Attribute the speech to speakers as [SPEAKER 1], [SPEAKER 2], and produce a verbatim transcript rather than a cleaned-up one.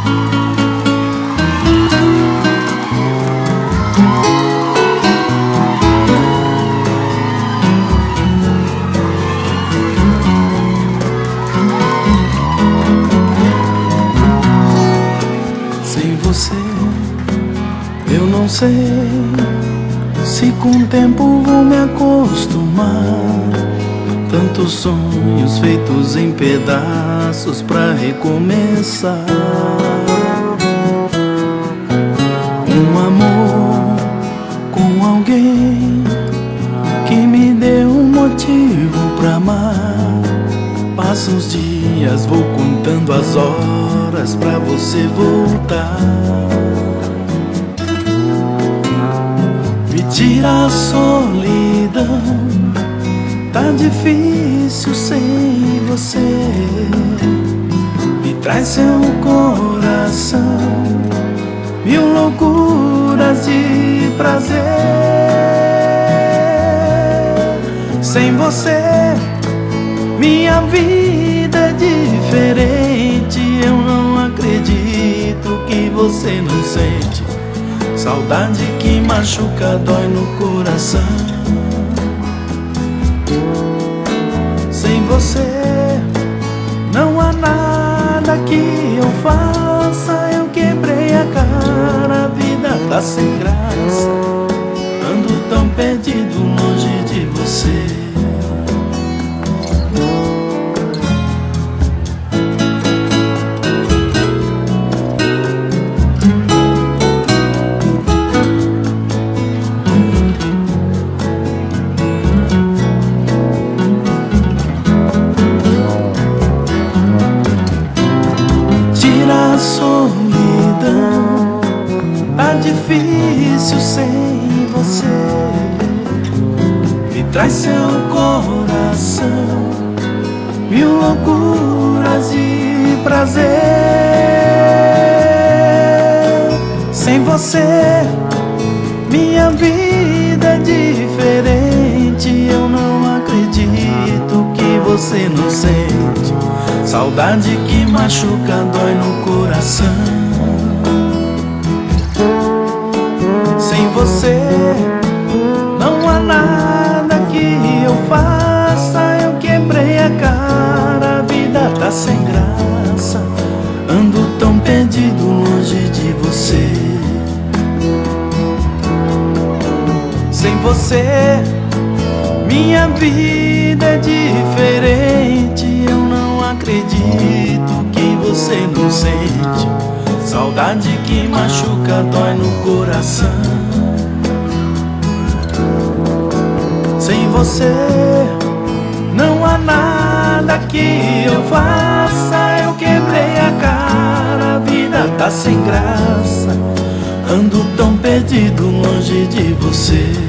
[SPEAKER 1] Sem você, eu não sei se com o tempo vou me acostumar. Tantos sonhos feitos em pedaços pra recomeçar. Um amor com alguém que me deu um motivo pra amar. Passam os dias, vou contando as horas pra você voltar. Me tira a solidão, tá difícil sem você. Me traz seu coração, mil loucuras de prazer. Sem você, minha vida é diferente. Eu não acredito que você não sente. Saudade que machuca, dói no coração. Sem você, não há nada que eu faça. Eu quebrei a cara, a vida tá sem graça. Ando tão perdido longe de você. Solidão, tá difícil sem você. Me traz seu coração, mil loucuras de prazer. Sem você, minha vida é diferente. Eu não acredito que você não sente. Saudade que machuca, dói no coração. Sem você, não há nada que eu faça. Eu quebrei a cara, a vida tá sem graça. Ando tão perdido longe de você. Sem você, minha vida é diferente. Eu não acredito que você não sente. Saudade que machuca, dói no coração. Sem você, não há nada que eu faça. Eu quebrei a cara, a vida tá sem graça. Ando tão perdido longe de você.